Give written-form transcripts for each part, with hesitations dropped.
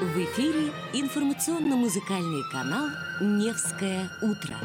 В эфире информационно-музыкальный канал «Невское утро».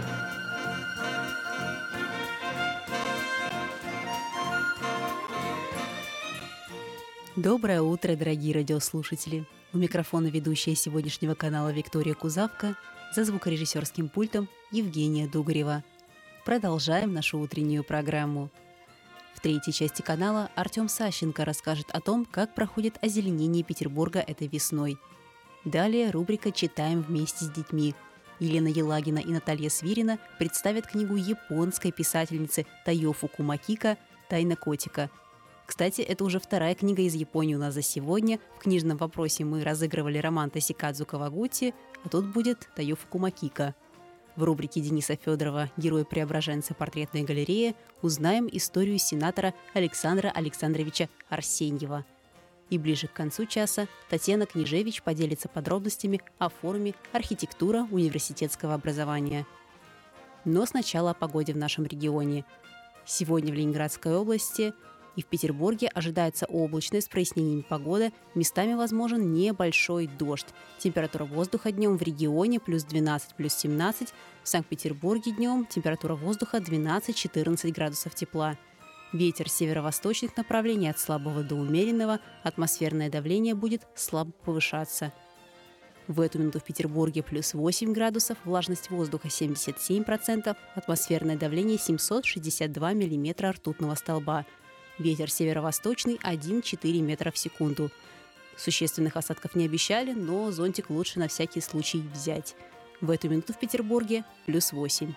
Доброе утро, дорогие радиослушатели! У микрофона ведущая сегодняшнего канала Виктория Кузавка, за звукорежиссерским пультом Евгения Дугарева. Продолжаем нашу утреннюю программу. В третьей части канала Артем Сащенко расскажет о том, как проходит озеленение Петербурга этой весной. Далее рубрика «Читаем вместе с детьми». Елена Елагина и Наталья Свирина представят книгу японской писательницы Тайо Фукумакика «Тайна котика». Кстати, это уже вторая книга из Японии у нас за сегодня. В книжном вопросе мы разыгрывали роман Тосикадзу Кавагути, а тут будет Тайо Фукумакика. В рубрике Дениса Федорова «Герой-преображенца. Портретная галерея» узнаем историю сенатора Александра Александровича Арсеньева. И ближе к концу часа Татьяна Княжевич поделится подробностями о форуме «Архитектура университетского образования». Но сначала о погоде в нашем регионе. Сегодня в Ленинградской области и в Петербурге ожидается облачная с прояснениями погода, местами возможен небольшой дождь. Температура воздуха днем в регионе плюс 12, плюс 17. В Санкт-Петербурге днем температура воздуха 12-14 градусов тепла. Ветер северо-восточных направлений от слабого до умеренного, атмосферное давление будет слабо повышаться. В эту минуту в Петербурге плюс 8 градусов, влажность воздуха 77%, атмосферное давление 762 миллиметра ртутного столба. Ветер северо-восточный 1,4 метра в секунду. Существенных осадков не обещали, но зонтик лучше на всякий случай взять. В эту минуту в Петербурге плюс 8.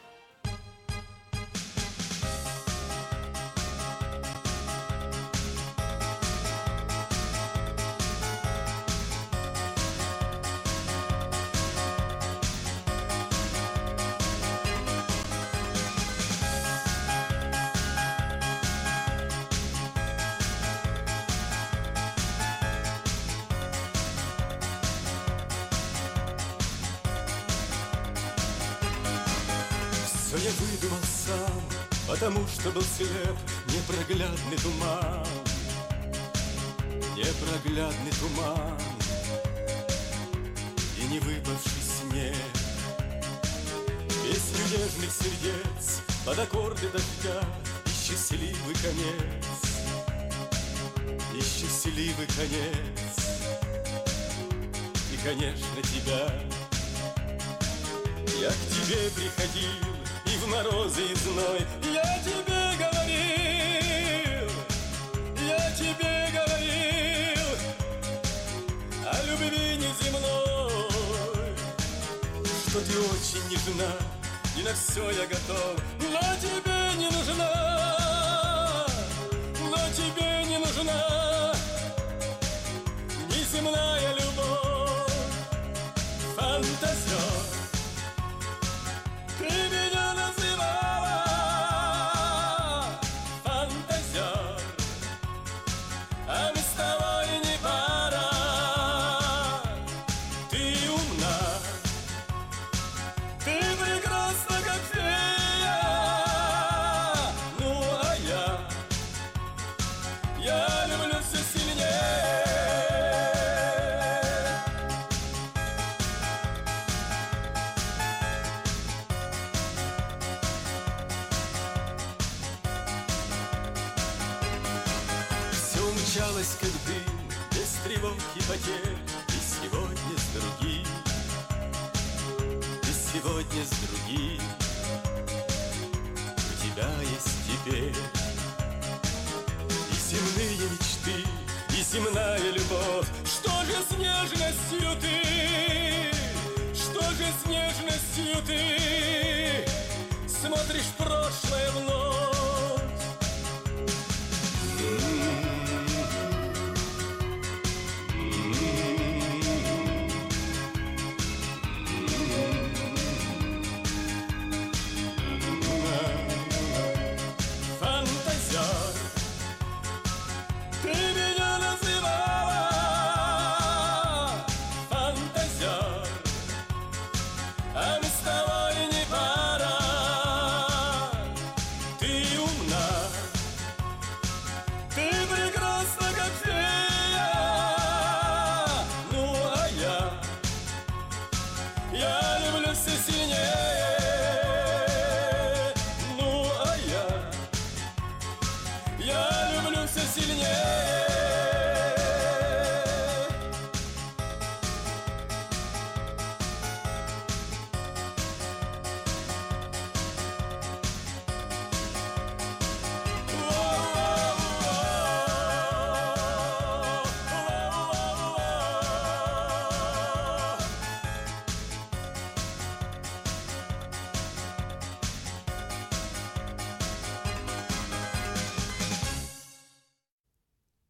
Все я выдумал сам, потому что был слеп. Непроглядный туман, непроглядный туман и не выпавший снег. Песню нежных сердец под аккорды дождя и счастливый конец, и счастливый конец, и, конечно, тебя. Я к тебе приходил и в морозы и зной, я тебе говорил о любви неземной, что ты очень нежна, и на все я готов, но тебе не нужна неземная любовь, фантазер. Ты меня называла фантазер, а мы с тобой не пара. Ты умна, ты прекрасна, как фея. Ну а я люблю все сильнее. Мчалась, как дым, без тревог и потерь, и сегодня с другим, у тебя есть теперь и земные мечты, и земная любовь. Что же с нежностью ты смотришь в прошлое вновь? А мы с тобой не пара.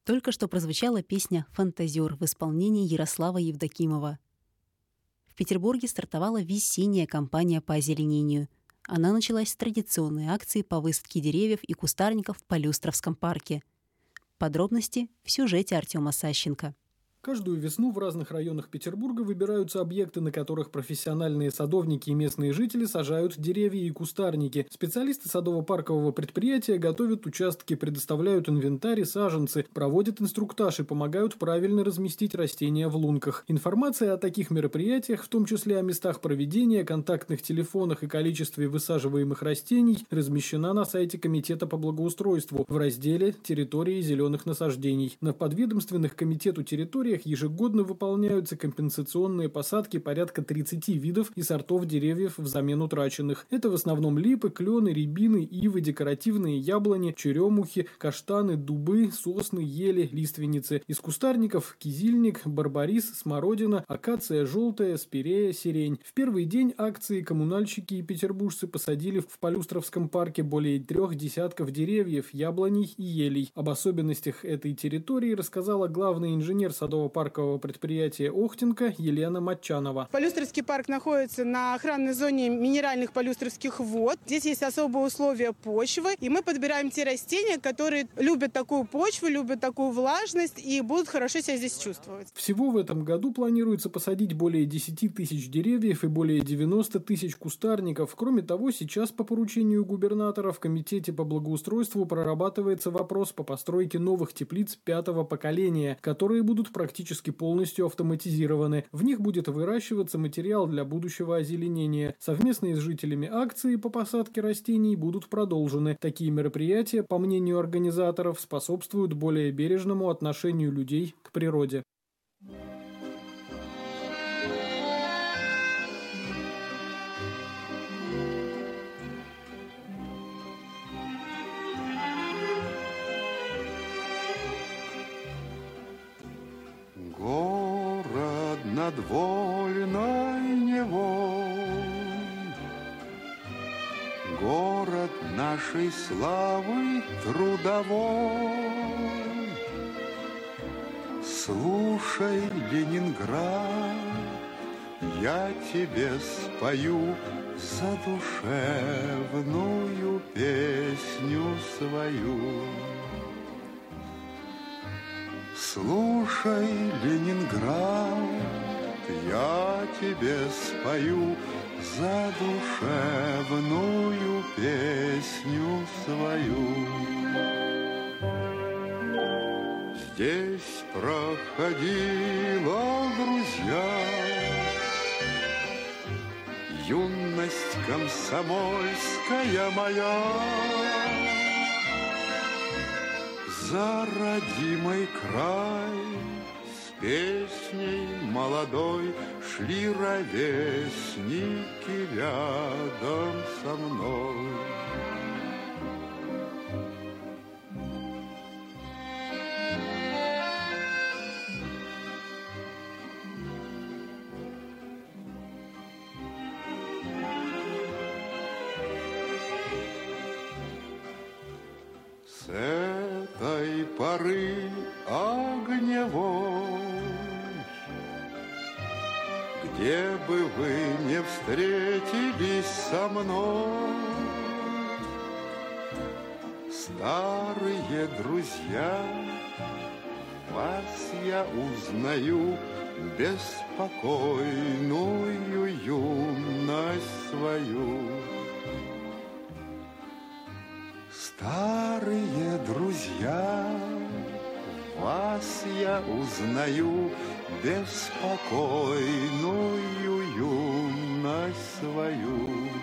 Только что прозвучала песня «Фантазер» в исполнении Ярослава Евдокимова. В Петербурге стартовала весенняя кампания по озеленению. Она началась с традиционной акции по высадке деревьев и кустарников в Полюстровском парке. Подробности в сюжете Артема Сащенко. Каждую весну в разных районах Петербурга выбираются объекты, на которых профессиональные садовники и местные жители сажают деревья и кустарники. Специалисты садово-паркового предприятия готовят участки, предоставляют инвентарь и саженцы, проводят инструктаж и помогают правильно разместить растения в лунках. Информация о таких мероприятиях, в том числе о местах проведения, контактных телефонах и количестве высаживаемых растений, размещена на сайте Комитета по благоустройству в разделе «Территории зеленых насаждений». На подведомственных комитету территории ежегодно выполняются компенсационные посадки порядка 30 видов и сортов деревьев взамен утраченных. Это в основном липы, клены, рябины, ивы, декоративные яблони, черемухи, каштаны, дубы, сосны, ели, лиственницы. Из кустарников кизильник, барбарис, смородина, акация желтая, спирея, сирень. В первый день акции коммунальщики и петербуржцы посадили в Полюстровском парке более 3 десятков деревьев, яблоней и елей. Об особенностях этой территории рассказала главный инженер садово-паркового предприятия «Охтенко» Елена Матчанова. Полюстровский парк находится на охранной зоне минеральных полюстровских вод. Здесь есть особые условия почвы, и мы подбираем те растения, которые любят такую почву, любят такую влажность и будут хорошо себя здесь чувствовать. Всего в этом году планируется посадить более 10 тысяч деревьев и более 90 тысяч кустарников. Кроме того, сейчас по поручению губернатора в Комитете по благоустройству прорабатывается вопрос по постройке новых теплиц 5-го поколения, которые будут практически полностью автоматизированы. В них будет выращиваться материал для будущего озеленения. Совместные с жителями акции по посадке растений будут продолжены. Такие мероприятия, по мнению организаторов, способствуют более бережному отношению людей к природе. Город над вольной Невой, город нашей славы трудовой. Слушай, Ленинград, я тебе спою задушевную песню свою. Слушай, Ленинград, я тебе спою задушевную песню свою. Здесь проходила, друзья, юность комсомольская моя. За родимый край с песней молодой шли ровесники рядом со мной. С этой поры огневой, где бы вы не встретились со мной, старые друзья, вас я узнаю, беспокойную юность свою. Старые друзья, вас я узнаю, беспокойную юность свою.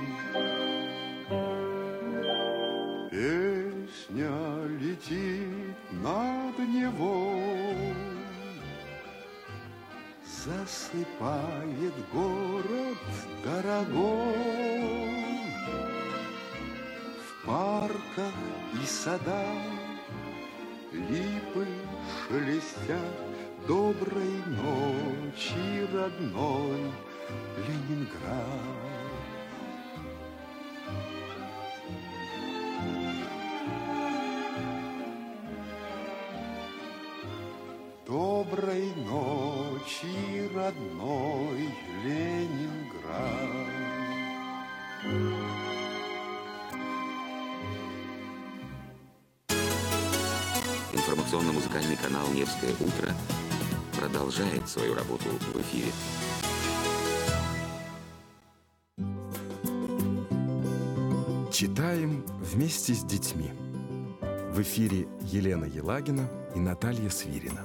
Песня летит над Невой, засыпает город дорогой. В парках и садах липы шелестят, доброй ночи, родной Ленинград. родной Ленинград. Информационно-музыкальный канал «Невское утро» продолжает свою работу в эфире. Читаем вместе с детьми. В эфире Елена Елагина и Наталья Свирина.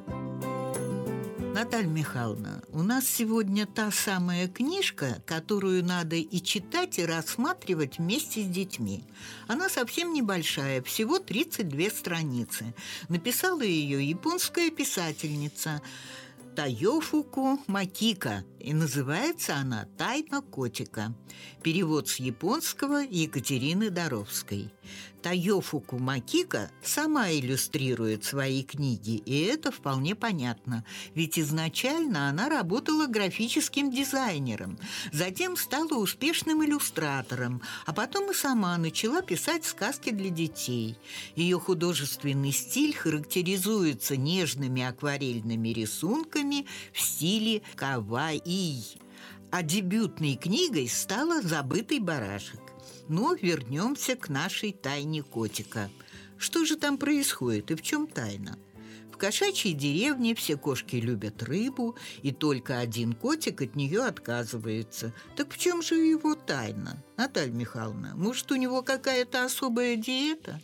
Наталья Михайловна, у нас сегодня та самая книжка, которую надо и читать, и рассматривать вместе с детьми. Она совсем небольшая, всего 32 страницы. Написала ее японская писательница Тайофуку Макика, и называется она «Тайна котика». Перевод с японского Екатерины Доровской. Тайофуку Макика сама иллюстрирует свои книги, и это вполне понятно, ведь изначально она работала графическим дизайнером, затем стала успешным иллюстратором, а потом и сама начала писать сказки для детей. Ее художественный стиль характеризуется нежными акварельными рисунками в стиле каваи, а дебютной книгой стала «Забытый барашек». Но вернемся к нашей тайне котика. Что же там происходит и в чем тайна? В кошачьей деревне все кошки любят рыбу, и только один котик от нее отказывается. Так в чем же его тайна, Наталья Михайловна? Может, у него какая-то особая диета?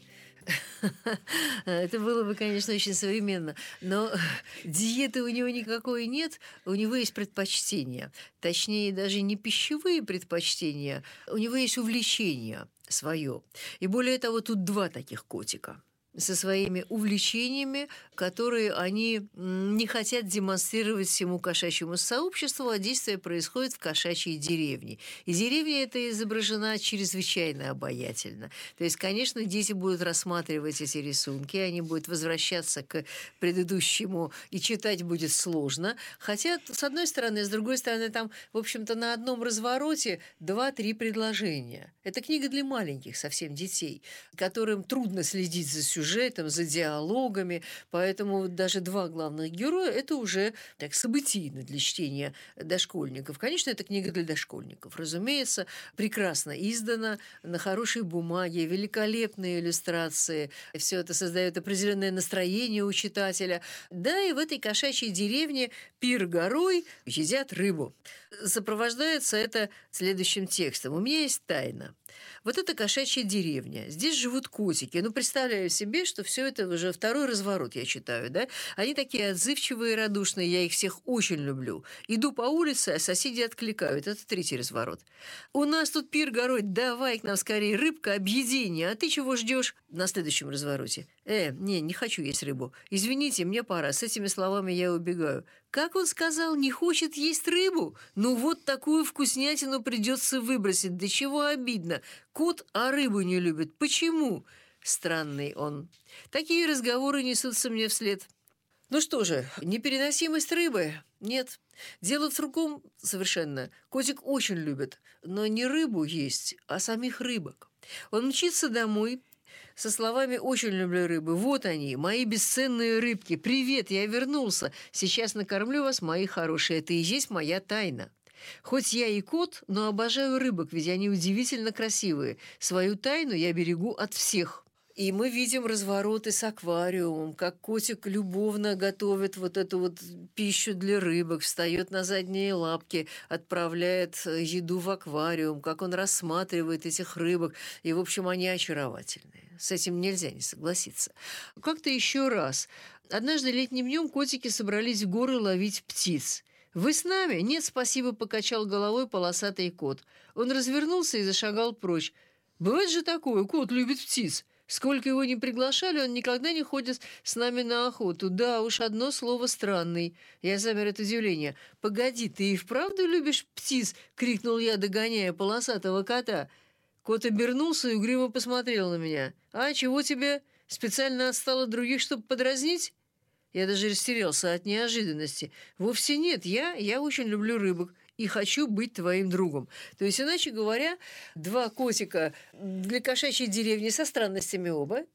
Это было бы, конечно, очень современно. Но диеты у него никакой нет, у него есть предпочтения. Точнее, даже не пищевые предпочтения, у него есть увлечение свое. И более того, тут два таких котика со своими увлечениями, которые они не хотят демонстрировать всему кошачьему сообществу, а действие происходит в кошачьей деревне. И деревня эта изображена чрезвычайно обаятельно. То есть, конечно, дети будут рассматривать эти рисунки, они будут возвращаться к предыдущему, и читать будет сложно. Хотя, с одной стороны, с другой стороны, там, в общем-то, на одном развороте 2-3 предложения. Это книга для маленьких совсем детей, которым трудно следить за сюжетом, за диалогами, поэтому даже два главных героя – это уже так событийно для чтения дошкольников. Конечно, это книга для дошкольников. Разумеется, прекрасно издана, на хорошей бумаге, великолепные иллюстрации. Все это создает определенное настроение у читателя. Да, и в этой кошачьей деревне пир горой, едят рыбу. Сопровождается это следующим текстом. «У меня есть тайна. Вот это кошачья деревня. Здесь живут котики. Ну, представляю себе, что все это уже второй разворот я читаю, да? Они такие отзывчивые и радушные, я их всех очень люблю. Иду по улице, а соседи откликают. Это третий разворот. У нас тут пир горой, давай к нам скорее рыбка, объедение. А ты чего ждешь? На следующем развороте. Не хочу есть рыбу. Извините, мне пора. С этими словами я убегаю. Как он сказал, не хочет есть рыбу? Ну вот такую вкуснятину придется выбросить. Да чего обидно. Кот, а рыбу не любит. Почему? Странный он. Такие разговоры несутся мне вслед. Ну что же, непереносимость рыбы? Нет. Дело в другом совершенно. Котик очень любит, но не рыбу есть, а самих рыбок. Он мчится домой со словами «Очень люблю рыбы. Вот они, мои бесценные рыбки. Привет, я вернулся. Сейчас накормлю вас, мои хорошие. Это и есть моя тайна. Хоть я и кот, но обожаю рыбок, ведь они удивительно красивые. Свою тайну я берегу от всех». И мы видим развороты с аквариумом, как котик любовно готовит вот эту вот пищу для рыбок, встает на задние лапки, отправляет еду в аквариум, как он рассматривает этих рыбок. И, в общем, они очаровательные. С этим нельзя не согласиться. Как-то еще раз. Однажды летним днем котики собрались в горы ловить птиц. «Вы с нами?» «Нет, спасибо», – покачал головой полосатый кот. Он развернулся и зашагал прочь. «Бывает же такое, кот любит птиц. Сколько его не приглашали, он никогда не ходит с нами на охоту. Да уж, одно слово странный». Я замер от удивления. «Погоди, ты и вправду любишь птиц?» – крикнул я, догоняя полосатого кота. Кот обернулся и угрюмо посмотрел на меня. «А, чего тебе? Специально отстал от других, чтобы подразнить?» Я даже растерялся от неожиданности. «Вовсе нет, я очень люблю рыбок и хочу быть твоим другом». То есть, иначе говоря, два котика для кошачьей деревни со странностями оба,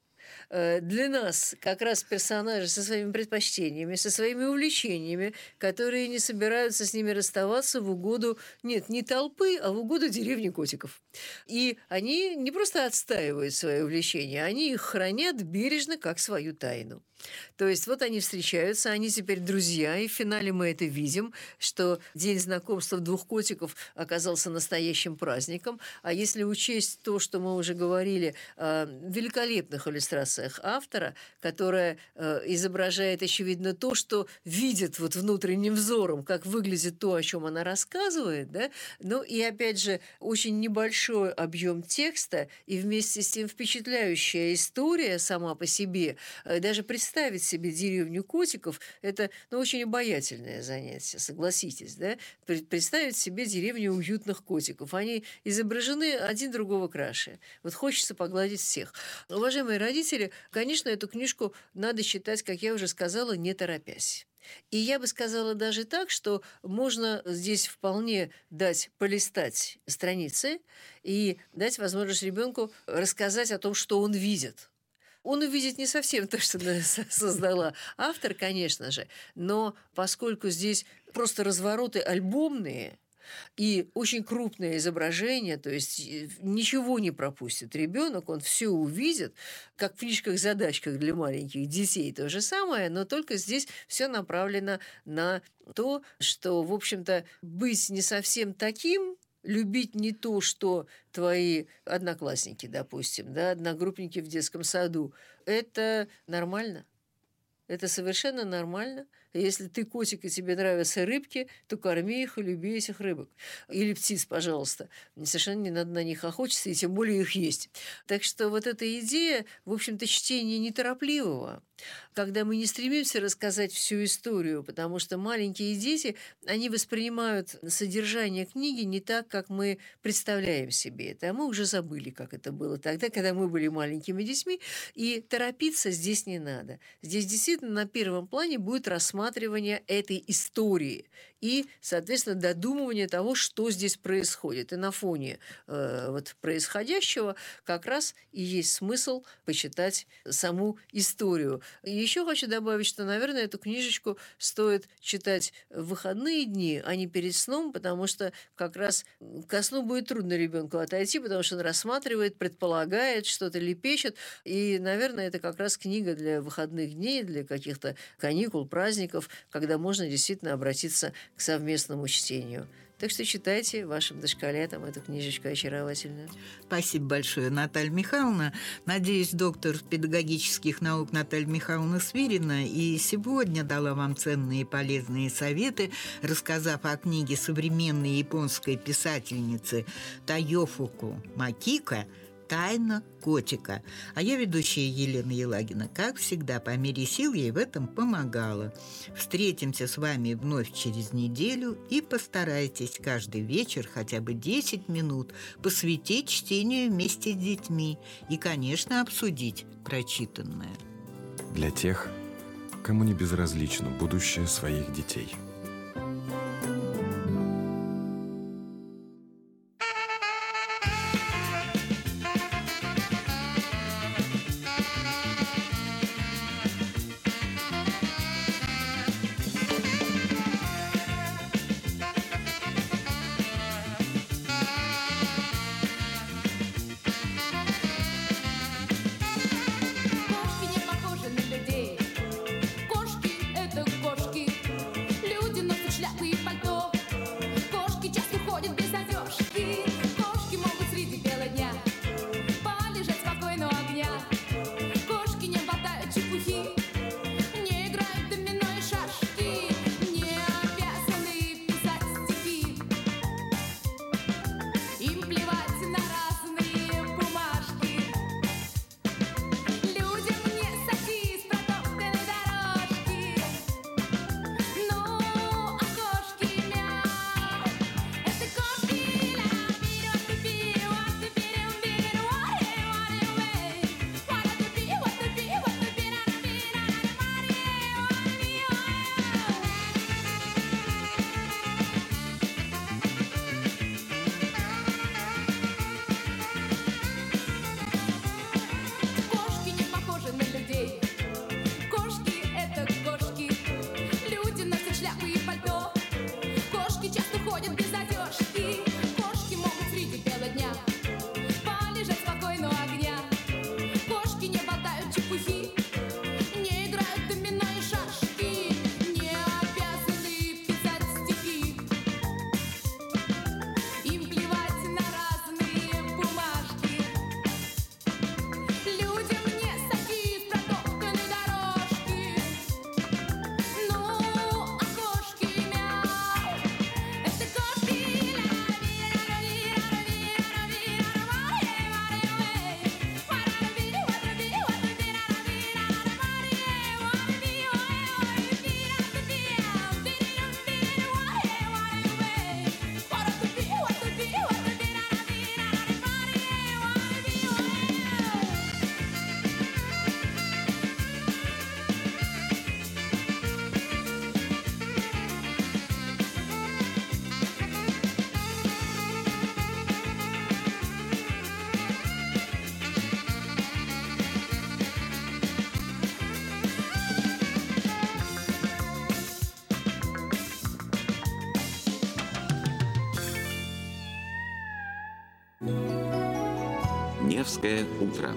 для нас как раз персонажи со своими предпочтениями, со своими увлечениями, которые не собираются с ними расставаться в угоду, нет, не толпы, а в угоду деревни котиков. И они не просто отстаивают свои увлечения, они их хранят бережно, как свою тайну. То есть вот они встречаются, они теперь друзья, и в финале мы это видим, что день знакомства двух котиков оказался настоящим праздником. А если учесть то, что мы уже говорили о великолепных иллюстрациях автора, которая изображает, очевидно, то, что видит вот внутренним взором, как выглядит то, о чем она рассказывает, да? Ну и, опять же, очень небольшой объем текста и вместе с тем впечатляющая история сама по себе, даже представить себе деревню котиков – это очень обаятельное занятие, согласитесь, да? Представить себе деревню уютных котиков. Они изображены один другого краше. Вот хочется погладить всех. Уважаемые родители, конечно, эту книжку надо читать, как я уже сказала, не торопясь. И я бы сказала даже так, что можно здесь вполне дать полистать страницы и дать возможность ребенку рассказать о том, что он видит. Он увидит не совсем то, что создала автор, конечно же, но поскольку здесь просто развороты альбомные и очень крупное изображение, то есть ничего не пропустит ребенок, он все увидит, как в книжках-задачках для маленьких детей то же самое, но только здесь все направлено на то, что, в общем-то, быть не совсем таким, любить не то, что твои одноклассники, допустим, да, одногруппники в детском саду, это нормально. Это совершенно нормально. Если ты котик и тебе нравятся рыбки, то корми их и люби этих рыбок. Или птиц, пожалуйста. Совершенно не надо на них охотиться, и тем более их есть. Так что вот эта идея, в общем-то, чтения неторопливого, когда мы не стремимся рассказать всю историю, потому что маленькие дети, они воспринимают содержание книги не так, как мы представляем себе это. А мы уже забыли, как это было тогда, когда мы были маленькими детьми, и торопиться здесь не надо. Здесь действительно на первом плане будет рассматривание этой истории и, соответственно, додумывание того, что здесь происходит. И на фоне происходящего как раз и есть смысл почитать саму историю. И еще хочу добавить, что, наверное, эту книжечку стоит читать в выходные дни, а не перед сном, потому что как раз ко сну будет трудно ребенку отойти, потому что он рассматривает, предполагает, что-то лепечет. И, наверное, это как раз книга для выходных дней, для каких-то каникул, праздников, когда можно действительно обратиться к совместному чтению. Так что читайте вашим дошколятам эту книжечку очаровательную. Спасибо большое, Наталья Михайловна. Надеюсь, доктор педагогических наук Наталья Михайловна Свирина и сегодня дала вам ценные и полезные советы, рассказав о книге современной японской писательницы Тайофуку Макико «Тайна котика». А я, ведущая Елена Елагина, как всегда, по мере сил ей в этом помогала. Встретимся с вами вновь через неделю и постарайтесь каждый вечер хотя бы 10 минут посвятить чтению вместе с детьми и, конечно, обсудить прочитанное. Для тех, кому не безразлично будущее своих детей. Кошки не похожи на людей. Кошки — это кошки. Люди ходят без одежки. Кошки могут среди бела дня полежать спокойно у огня. Кошки не болтают чепухи, не играют домино и шашки, не обязаны писать стихи. Им плевать на разные бумажки. Людям не садись протоптанной дорожки. Ну, а кошки мяу. Это кошки Невское утро.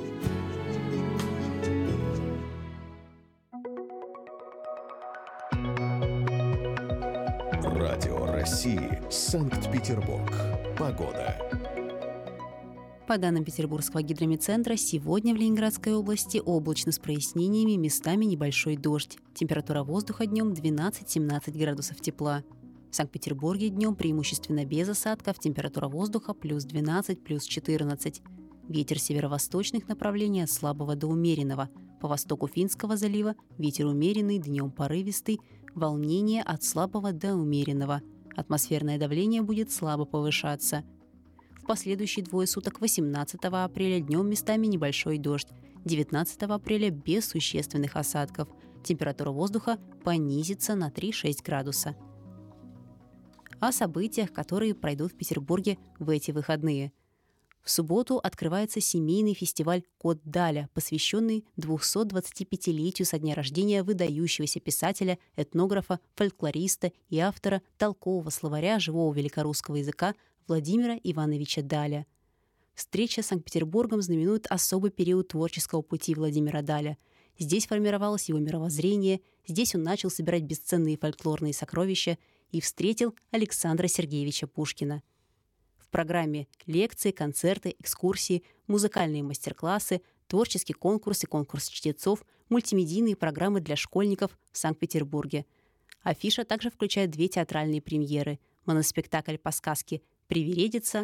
Радио России. Санкт-Петербург. Погода. По данным Петербургского гидрометцентра, сегодня в Ленинградской области облачно с прояснениями, местами небольшой дождь. Температура воздуха днем 12-17 градусов тепла. В Санкт-Петербурге днем преимущественно без осадков, температура воздуха плюс 12, плюс 14. Ветер северо-восточных направлений от слабого до умеренного. По востоку Финского залива ветер умеренный, днем порывистый, волнение от слабого до умеренного. Атмосферное давление будет слабо повышаться. В последующие двое суток 18 апреля днем местами небольшой дождь, 19 апреля без существенных осадков. Температура воздуха понизится на 3-6 градуса. О событиях, которые пройдут в Петербурге в эти выходные. В субботу открывается семейный фестиваль «Кот Даля», посвященный 225-летию со дня рождения выдающегося писателя, этнографа, фольклориста и автора толкового словаря живого великорусского языка Владимира Ивановича Даля. Встреча с Санкт-Петербургом знаменует особый период творческого пути Владимира Даля. Здесь формировалось его мировоззрение, здесь он начал собирать бесценные фольклорные сокровища и встретил Александра Сергеевича Пушкина. В программе лекции, концерты, экскурсии, музыкальные мастер-классы, творческий конкурс и конкурс чтецов, мультимедийные программы для школьников в Санкт-Петербурге. Афиша также включает 2 театральные премьеры – моноспектакль по сказке «Привередница»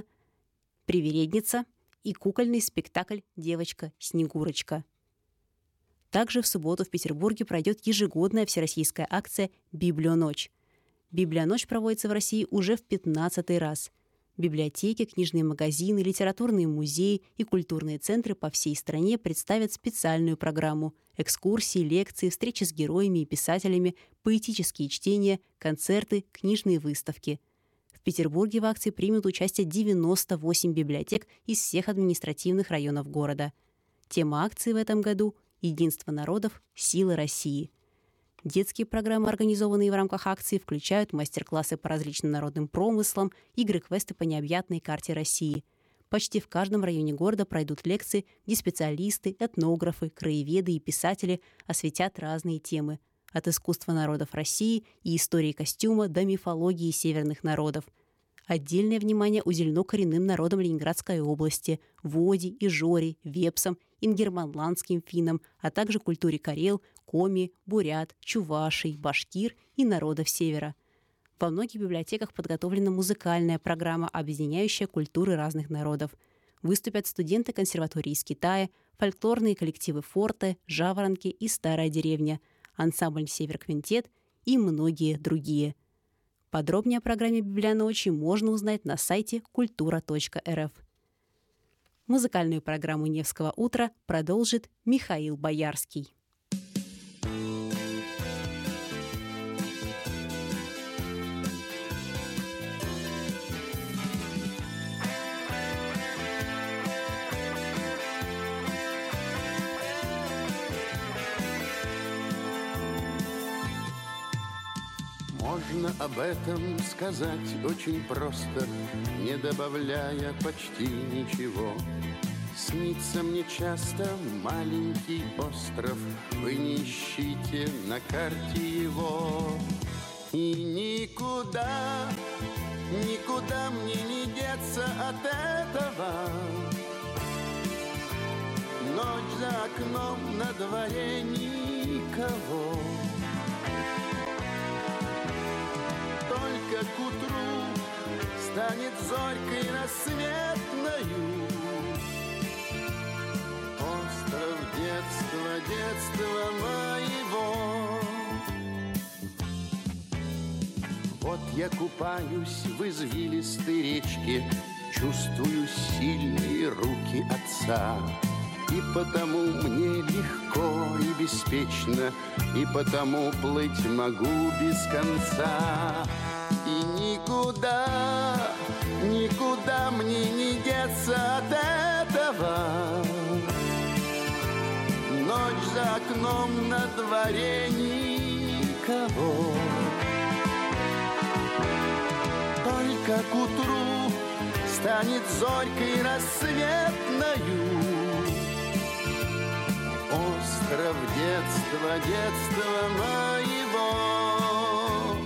и кукольный спектакль «Девочка-снегурочка». Также в субботу в Петербурге пройдет ежегодная всероссийская акция «Библионочь». «Библионочь» проводится в России уже в 15-й раз. Библиотеки, книжные магазины, литературные музеи и культурные центры по всей стране представят специальную программу – экскурсии, лекции, встречи с героями и писателями, поэтические чтения, концерты, книжные выставки. В Петербурге в акции примут участие 98 библиотек из всех административных районов города. Тема акции в этом году – «Единство народов. Сила России». Детские программы, организованные в рамках акции, включают мастер-классы по различным народным промыслам, игры-квесты по необъятной карте России. Почти в каждом районе города пройдут лекции, где специалисты, этнографы, краеведы и писатели осветят разные темы – от искусства народов России и истории костюма до мифологии северных народов. Отдельное внимание уделено коренным народам Ленинградской области – Води, Ижори, Вепсам, ингерманландским финнам, а также культуре карел, коми, бурят, чувашей, башкир и народов севера. Во многих библиотеках подготовлена музыкальная программа, объединяющая культуры разных народов. Выступят студенты консерватории из Китая, фольклорные коллективы «Форте», «Жаворонки» и «Старая деревня», ансамбль «Север-Квинтет» и многие другие. Подробнее о программе «Библионочи» можно узнать на сайте kultura.rf. Музыкальную программу «Невского утра» продолжит Михаил Боярский. Можно Можно об этом сказать очень просто, не добавляя почти ничего. Снится мне часто маленький остров, вы не ищите на карте его. И никуда, никуда мне не деться от этого. Ночь за окном, на дворе никого. Только к утру станет зорькой рассветною остров детства, детства моего. Вот я купаюсь в извилистой речке, чувствую сильные руки отца. И потому мне легко и беспечно, и потому плыть могу без конца. И никуда, никуда мне не деться от этого. Ночь за окном, на дворе никого. Только к утру станет зорькой рассветною остров детства, детства моего.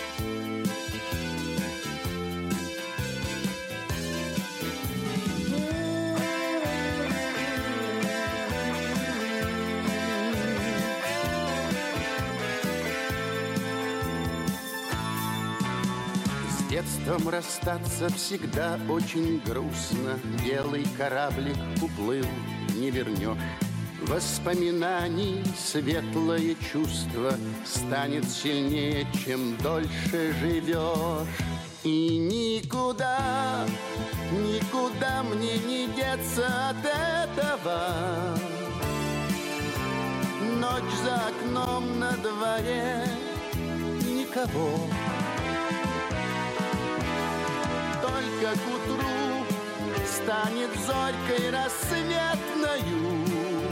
С детством расстаться всегда очень грустно. Белый кораблик уплыл, не вернешь. Воспоминаний светлое чувство станет сильнее, чем дольше живешь. И никуда, никуда мне не деться от этого. Ночь за окном, на дворе никого. Только к утру станет зорькой рассветною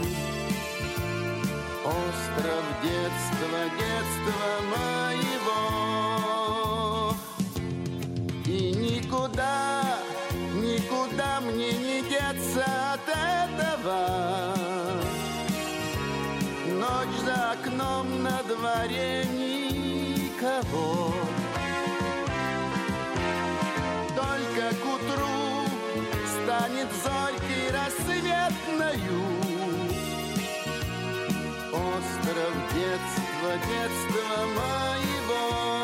остров детства, детства моего. И никуда, никуда мне не деться от этого. Ночь за окном, на дворе никого. Только к утру станет зорькой рассветною остров детства, детства моего.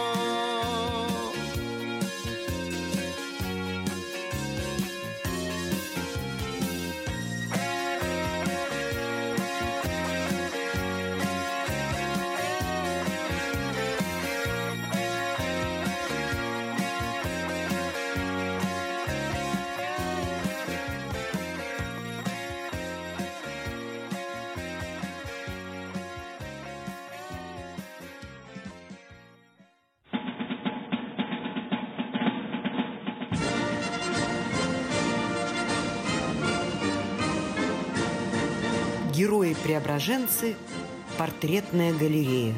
Герои-преображенцы. Портретная галерея.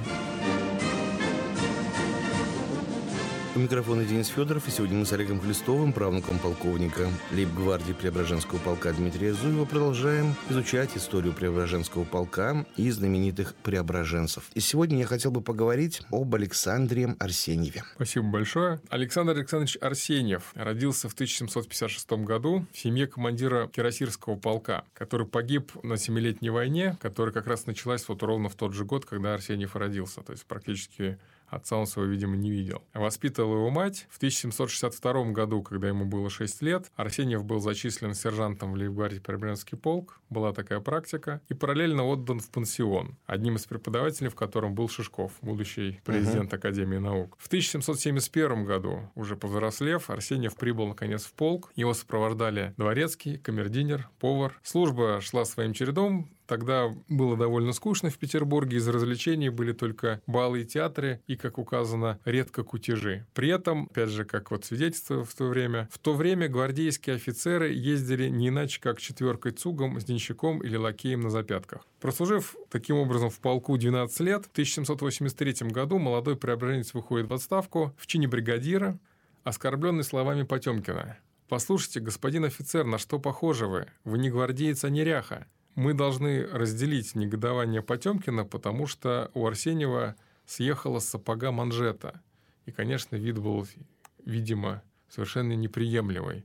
У микрофона Денис Федоров, и сегодня мы с Олегом Хлестовым, правнуком полковника лейб-гвардии Преображенского полка Дмитрия Зуева, продолжаем изучать историю Преображенского полка и знаменитых преображенцев. И сегодня я хотел бы поговорить об Александре Арсеньеве. Спасибо большое. Александр Александрович Арсеньев родился в 1756 году в семье командира Кирасирского полка, который погиб на Семилетней войне, которая как раз началась вот ровно в тот же год, когда Арсеньев родился. То есть практически отца он своего, видимо, не видел. Воспитывала его мать. В 1762 году, когда ему было 6 лет, Арсеньев был зачислен сержантом в лейб-гвардии Преображенский полк. Была такая практика. И параллельно отдан в пансион. Одним из преподавателей, в котором был Шишков, будущий президент Академии наук. В 1771 году, уже повзрослев, Арсеньев прибыл, наконец, в полк. Его сопровождали дворецкий, камердинер, повар. Служба шла своим чередом. тогда было довольно скучно в Петербурге. Из развлечений были только балы и театры, и, как указано, редко кутежи. При этом, опять же, как вот свидетельство в то время гвардейские офицеры ездили не иначе, как четверкой цугом с денщиком или лакеем на запятках. Прослужив таким образом в полку 12 лет, в 1783 году молодой преображенец выходит в отставку в чине бригадира, оскорбленный словами Потемкина. «Послушайте, господин офицер, на что похожи вы? Вы не гвардеец, а неряха. Мы должны разделить негодование Потемкина, потому что у Арсеньева съехала с сапога манжета». И, конечно, вид был, видимо, совершенно неприемлемый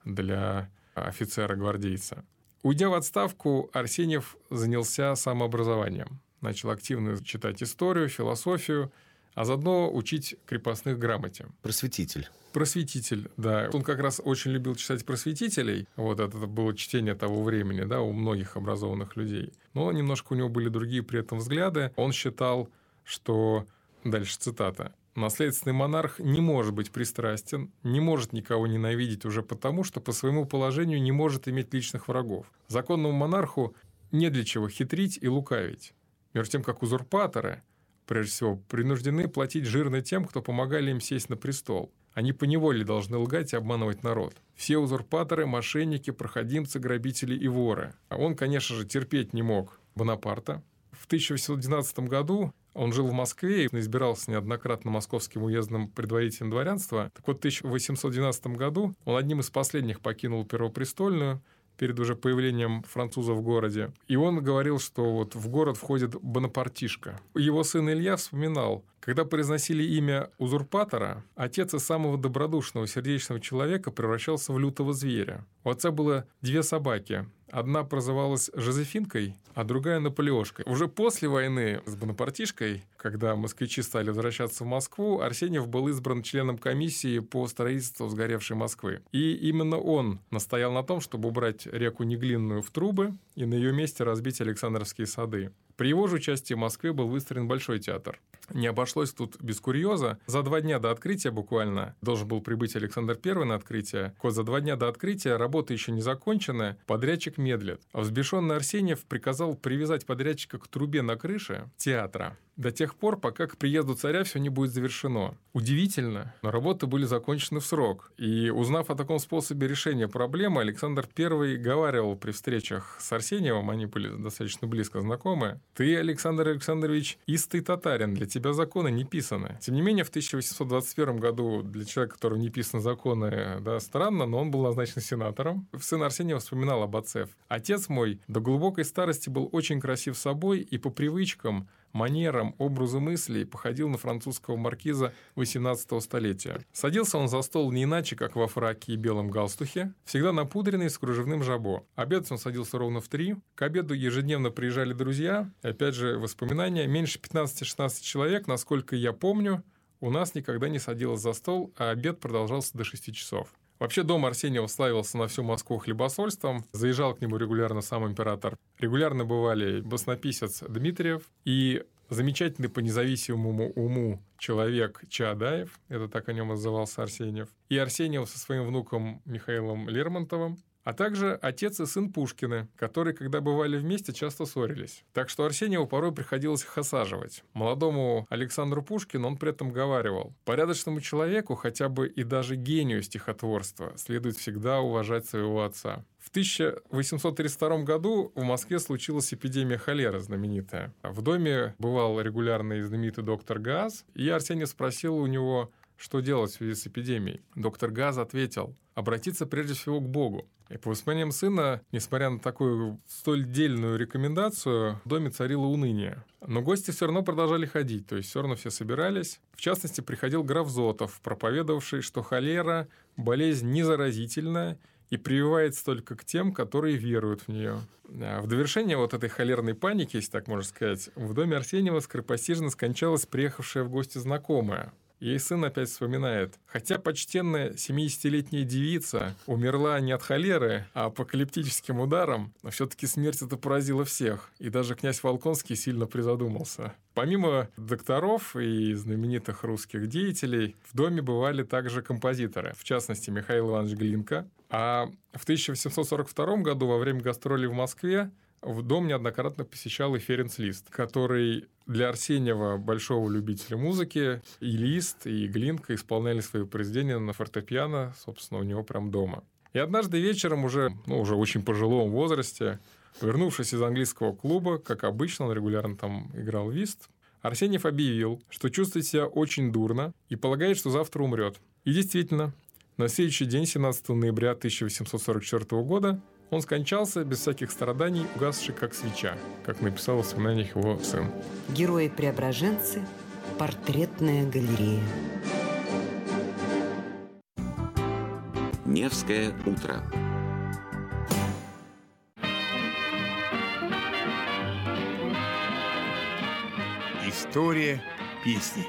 для офицера-гвардейца. Уйдя в отставку, Арсеньев занялся самообразованием. Начал активно читать историю, философию, а заодно учить крепостных грамоте. Просветитель, да. Он как раз очень любил читать просветителей. Вот это было чтение того времени, да, у многих образованных людей. Но немножко у него были другие при этом взгляды. Он считал, что... Дальше цитата. «Наследственный монарх не может быть пристрастен, не может никого ненавидеть уже потому, что по своему положению не может иметь личных врагов. Законному монарху не для чего хитрить и лукавить. Между тем, как узурпаторы, прежде всего, принуждены платить жирно тем, кто помогали им сесть на престол. Они поневоле должны лгать и обманывать народ. Все узурпаторы, мошенники, проходимцы, грабители и воры». А он, конечно же, терпеть не мог Бонапарта. В 1812 году он жил в Москве и избирался неоднократно московским уездным предводителем дворянства. Так вот, в 1812 году он одним из последних покинул Первопрестольную перед уже появлением француза в городе. И он говорил, что вот в город входит бонапартишка. Его сын Илья вспоминал, когда произносили имя узурпатора, отец из самого добродушного, сердечного человека превращался в лютого зверя. У отца было 2 собаки. Одна прозывалась Жозефинкой, а другая Наполеошкой. Уже после войны с бонапартишкой, когда москвичи стали возвращаться в Москву, Арсеньев был избран членом комиссии по строительству сгоревшей Москвы. И именно он настоял на том, чтобы убрать реку Неглинную в трубы и на ее месте разбить Александровские сады. При его же участии в Москве был выстроен Большой театр. Не обошлось тут без курьеза. За 2 дня до открытия буквально должен был прибыть Александр I на открытие. За 2 дня до открытия работа еще не закончена, подрядчик медлит. А взбешенный Арсеньев приказал привязать подрядчика к трубе на крыше театра до тех пор, пока к приезду царя все не будет завершено. Удивительно, но работы были закончены в срок. И узнав о таком способе решения проблемы, Александр I говаривал при встречах с Арсеньевым, они были достаточно близко знакомы: «Ты, Александр Александрович, истый татарин, для тебя законы не писаны». Тем не менее, в 1821 году для человека, которого не писаны законы, да, странно, но он был назначен сенатором. Сын Арсеньева вспоминал об отце: «Отец мой до глубокой старости был очень красив собой и по привычкам, манерам, образу мыслей походил на французского маркиза XVIII столетия. Садился он за стол не иначе, как во фраке и белом галстухе, всегда напудренный с кружевным жабо. Обедать он садился ровно в 3. К обеду ежедневно приезжали друзья. И опять же воспоминания. Меньше 15-16 человек, насколько я помню, у нас никогда не садилось за стол, а обед продолжался до 6 часов. Вообще дом Арсеньева славился на всю Москву хлебосольством. Заезжал к нему регулярно сам император. Регулярно бывали баснописец Дмитриев и замечательный по независимому уму человек Чаадаев, это так о нем назывался Арсеньев, и Арсеньев со своим внуком Михаилом Лермонтовым, а также отец и сын Пушкины, которые, когда бывали вместе, часто ссорились. Так что Арсеньеву порой приходилось их осаживать. Молодому Александру Пушкину он при этом говаривал: порядочному человеку, хотя бы и даже гению стихотворства, следует всегда уважать своего отца. В 1832 году в Москве случилась эпидемия холеры знаменитая. В доме бывал регулярный знаменитый доктор Гааз, и Арсений спросил у него, что делать в связи с эпидемией. Доктор Гааз ответил: обратиться прежде всего к Богу. И по воспоминаниям сына, несмотря на такую столь дельную рекомендацию, в доме царило уныние. Но гости все равно продолжали ходить, то есть все равно все собирались. В частности, приходил граф Зотов, проповедовавший, что холера – болезнь незаразительная и прививается только к тем, которые веруют в нее. В довершение вот этой холерной паники, если так можно сказать, в доме Арсеньева скоропостижно скончалась приехавшая в гости знакомая. Ей сын опять вспоминает: хотя почтенная 70-летняя девица умерла не от холеры, а апокалиптическим ударом, но все-таки смерть это поразила всех, и даже князь Волконский сильно призадумался. Помимо докторов и знаменитых русских деятелей, в доме бывали также композиторы, в частности Михаил Иванович Глинка. А в 1842 году во время гастролей в Москве в дом неоднократно посещал и Ференц Лист, который для Арсеньева, большого любителя музыки, и Лист, и Глинка исполняли свои произведения на фортепиано, собственно, у него прям дома. И однажды вечером уже в очень пожилом возрасте, вернувшись из английского клуба, как обычно, он регулярно там играл вист, Арсеньев объявил, что чувствует себя очень дурно и полагает, что завтра умрет. И действительно, на следующий день, 17 ноября 1844 года, он скончался без всяких страданий, угасший как свеча, как написал в воспоминаниях его сын. Герои-преображенцы. Портретная галерея. Невское утро. История песни.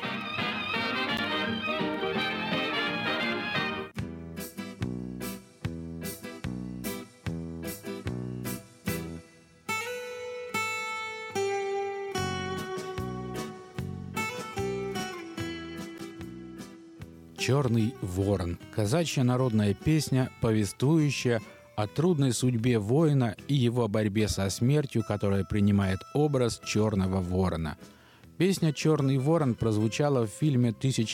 «Черный ворон» – казачья народная песня, повествующая о трудной судьбе воина и его борьбе со смертью, которая принимает образ черного ворона. Песня «Черный ворон» прозвучала в фильме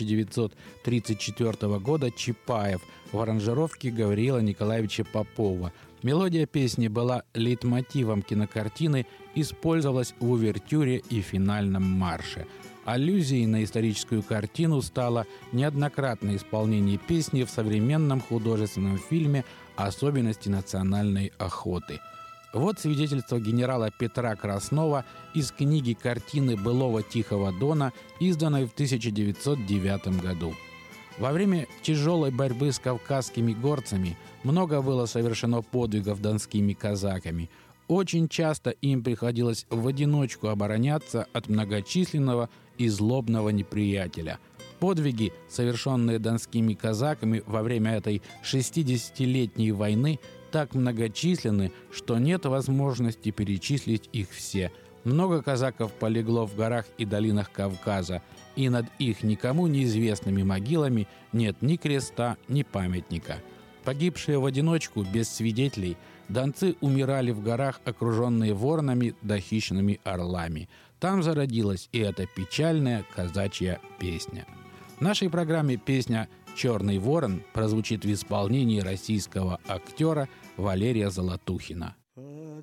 1934 года «Чапаев» в аранжировке Гавриила Николаевича Попова. Мелодия песни была лейтмотивом кинокартины, использовалась в увертюре и финальном марше. Аллюзией на историческую картину стало неоднократное исполнение песни в современном художественном фильме «Особенности национальной охоты». Вот свидетельство генерала Петра Краснова из книги картины былого Тихого Дона, изданной в 1909 году. Во время тяжелой борьбы с кавказскими горцами много было совершено подвигов донскими казаками. Очень часто им приходилось в одиночку обороняться от многочисленного и злобного неприятеля. Подвиги, совершенные донскими казаками во время этой 60-летней войны, так многочисленны, что нет возможности перечислить их все. Много казаков полегло в горах и долинах Кавказа, и над их никому неизвестными могилами нет ни креста, ни памятника. Погибшие в одиночку, без свидетелей, донцы умирали в горах, окруженные воронами да хищными орлами. Там зародилась и эта печальная казачья песня. В нашей программе песня «Черный ворон» прозвучит в исполнении российского актера Валерия Золотухина. Под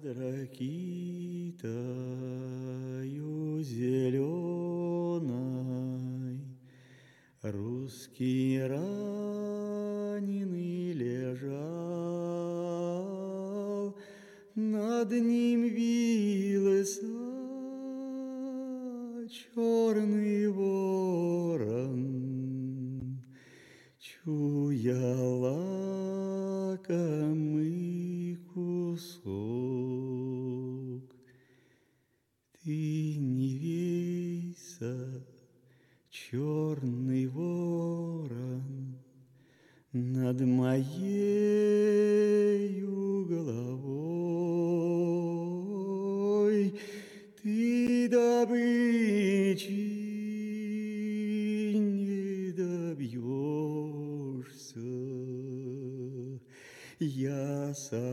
ракитою зеленой русский раненый лежал, над ним вился черный ворон, чуя лакомый кусок. Ты не вейся, черный ворон, над моею головой. Ты добычи не добьешься. Я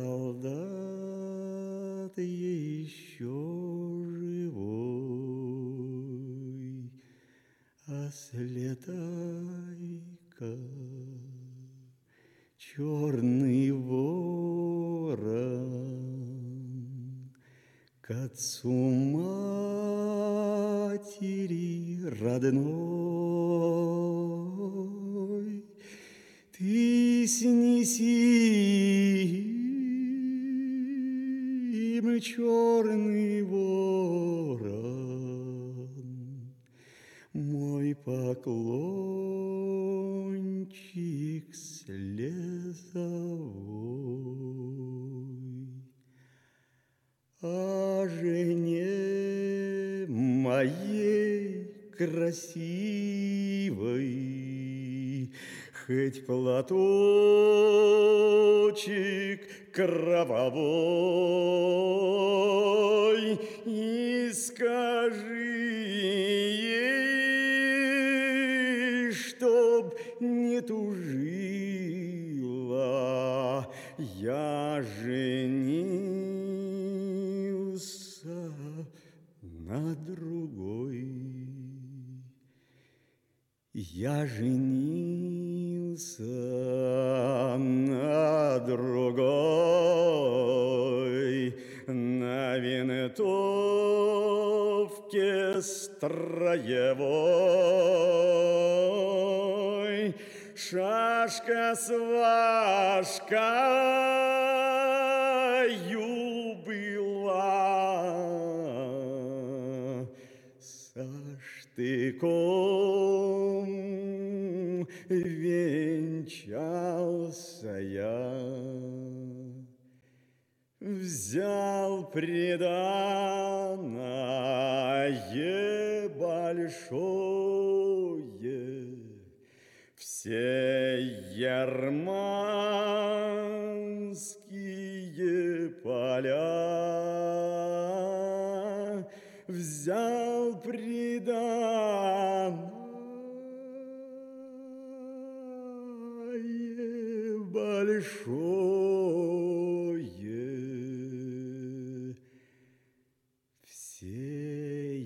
солдат еще живой, а слетай-ка, черный ворон, к отцу матери родной. Ты снеси им, черный ворон, мой поклончик слезовой. О жене моей красивой хоть платочек кровавой, и скажи ей, чтоб не тужила, я женился на другой. Я женился на другой, на винтовке строевой. Шашка с важкою была, со штыком венчался я. Взял приданое большое, все ярманские поля. Взял приданое большое, все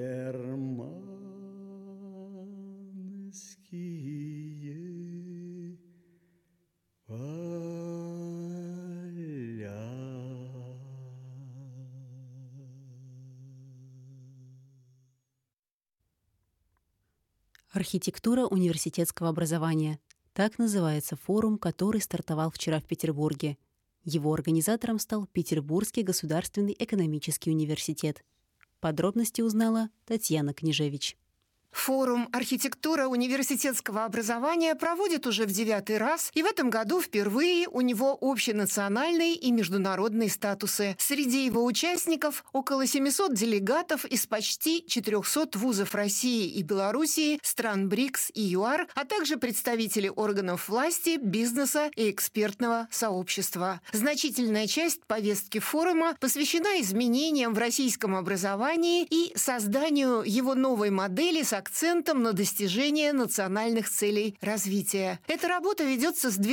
ярманские поля. Архитектура университетского образования. Так называется форум, который стартовал вчера в Петербурге. Его организатором стал Петербургский государственный экономический университет. Подробности узнала Татьяна Княжевич. Форум «Архитектура университетского образования» проводит уже в 9-й раз, и в этом году впервые у него общенациональные и международные статусы. Среди его участников около 700 делегатов из почти 400 вузов России и Белоруссии, стран БРИКС и ЮАР, а также представители органов власти, бизнеса и экспертного сообщества. Значительная часть повестки форума посвящена изменениям в российском образовании и созданию его новой модели с акцентом на достижение национальных целей развития. Эта работа ведется с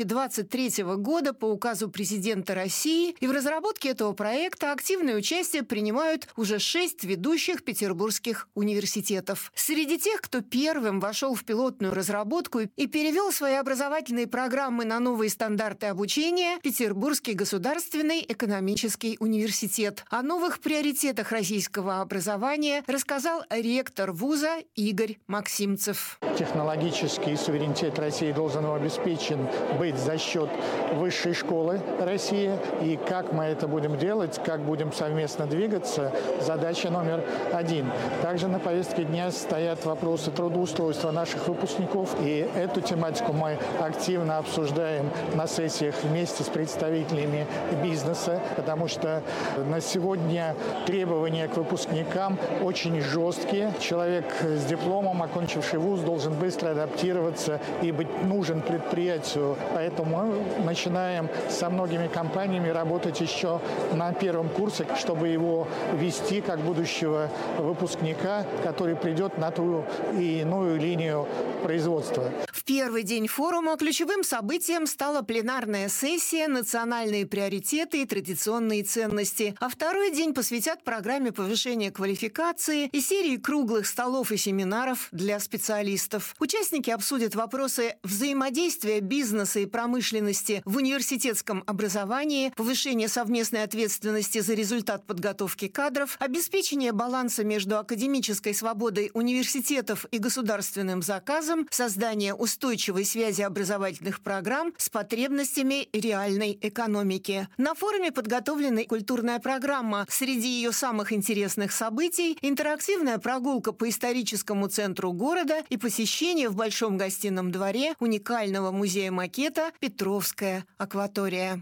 2023 года по указу президента России, и в разработке этого проекта активное участие принимают уже 6 ведущих петербургских университетов. Среди тех, кто первым вошел в пилотную разработку и перевел свои образовательные программы на новые стандарты обучения, Петербургский государственный экономический университет. О новых приоритетах российского образования рассказал ректор вуза Игорь Максимцев. Технологический суверенитет России должен обеспечен быть за счет высшей школы России. И как мы это будем делать, как будем совместно двигаться, задача номер 1. Также на повестке дня стоят вопросы трудоустройства наших выпускников. И эту тематику мы активно обсуждаем на сессиях вместе с представителями бизнеса, потому что на сегодня требования к выпускникам очень жесткие. Человек с дипломом, окончивший вуз, должен быстро адаптироваться и быть нужен предприятию. Поэтому мы начинаем со многими компаниями работать еще на первом курсе, чтобы его вести как будущего выпускника, который придет на ту и иную линию производства. В первый день форума ключевым событием стала пленарная сессия «Национальные приоритеты и традиционные ценности», а второй день посвятят программе повышения квалификации и серии круглых столов и семинаров для специалистов. Участники обсудят вопросы взаимодействия бизнеса и промышленности в университетском образовании, повышения совместной ответственности за результат подготовки кадров, обеспечения баланса между академической свободой университетов и государственным заказом, создание устойчивой связи образовательных программ с потребностями реальной экономики. На форуме подготовлена культурная программа. Среди ее самых интересных событий – интерактивная прогулка по историческому центру города и посещение в Большом гостином дворе уникального музея-макета «Петровская акватория».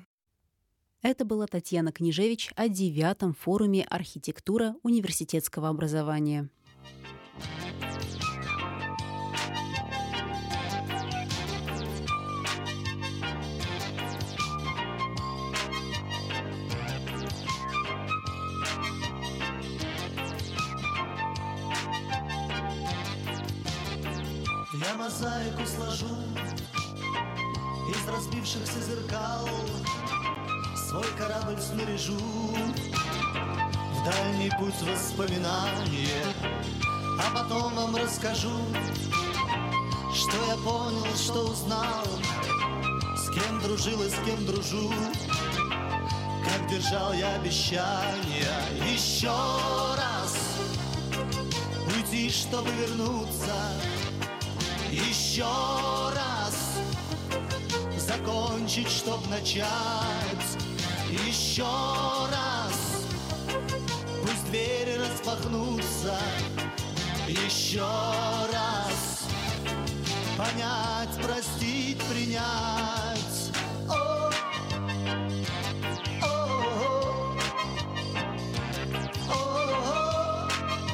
Это была Татьяна Княжевич о 9-м форуме «Архитектура университетского образования». Я мозаику сложу из разбившихся зеркал, свой корабль снаряжу дальний путь воспоминания. А потом вам расскажу, что я понял, что узнал, с кем дружил и с кем дружу, как держал я обещания. Еще раз уйти, чтобы вернуться, еще раз закончить, чтоб начать, еще раз пусть двери распахнутся, еще раз понять, простить, принять. О, о, о, о,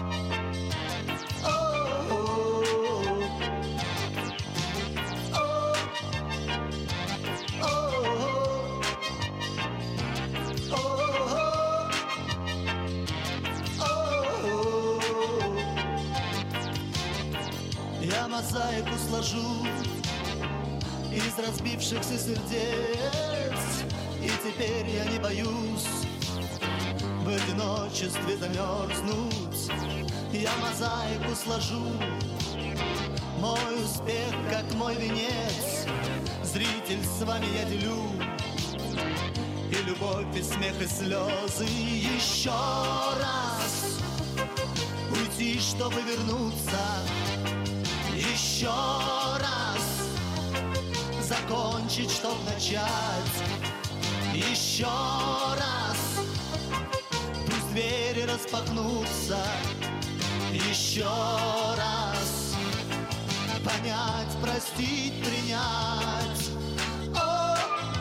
я мозаику сложу из разбившихся сердец, и теперь я не боюсь в одиночестве замерзнуть. Я мозаику сложу, мой успех как мой венец, зритель, с вами я делю и любовь, и смех, и слезы. Еще раз уйти, чтобы вернуться, еще раз закончить, чтоб начать, еще раз пусть двери распахнутся, еще раз понять, простить, принять. О,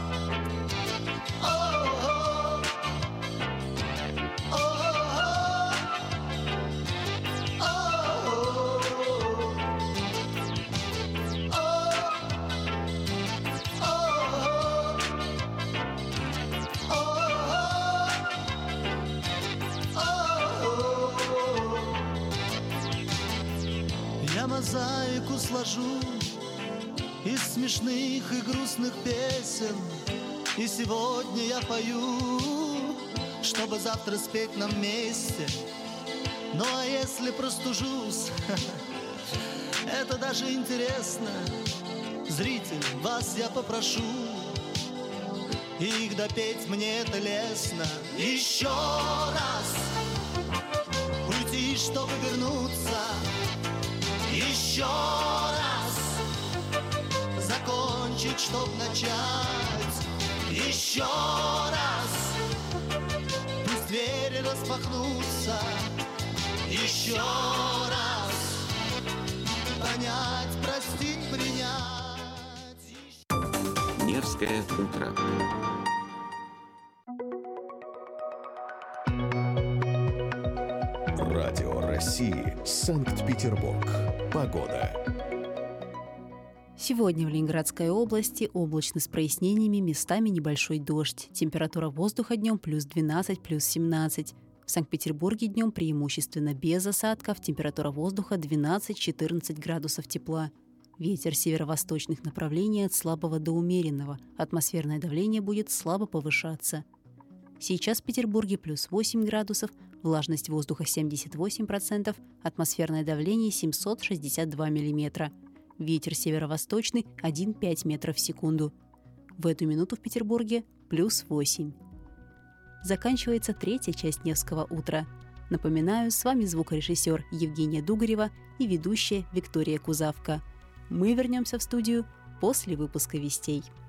о, о, о, я мозаику сложу из смешных и грустных песен, и сегодня я пою, чтобы завтра спеть нам вместе. Ну а если простужусь, это даже интересно. Зритель, вас я попрошу их допеть, мне это лестно. Еще раз уйти, чтобы вернуться, еще раз закончить, чтоб начать, еще раз пусть двери распахнутся, еще раз понять, простить, принять. Невское утро. Радио России. Санкт-Петербург. Погода. Сегодня в Ленинградской области облачно с прояснениями, местами небольшой дождь. Температура воздуха днем плюс 12, плюс 17. В Санкт-Петербурге днем преимущественно без осадков. Температура воздуха 12-14 градусов тепла. Ветер северо-восточных направлений от слабого до умеренного. Атмосферное давление будет слабо повышаться. Сейчас в Петербурге плюс 8 градусов, влажность воздуха 78%, атмосферное давление 762 миллиметра. Ветер северо-восточный 1,5 метров в секунду. В эту минуту в Петербурге плюс 8. Заканчивается третья часть Невского утра. Напоминаю, с вами звукорежиссер Евгения Дугарева и ведущая Виктория Кузавка. Мы вернемся в студию после выпуска вестей.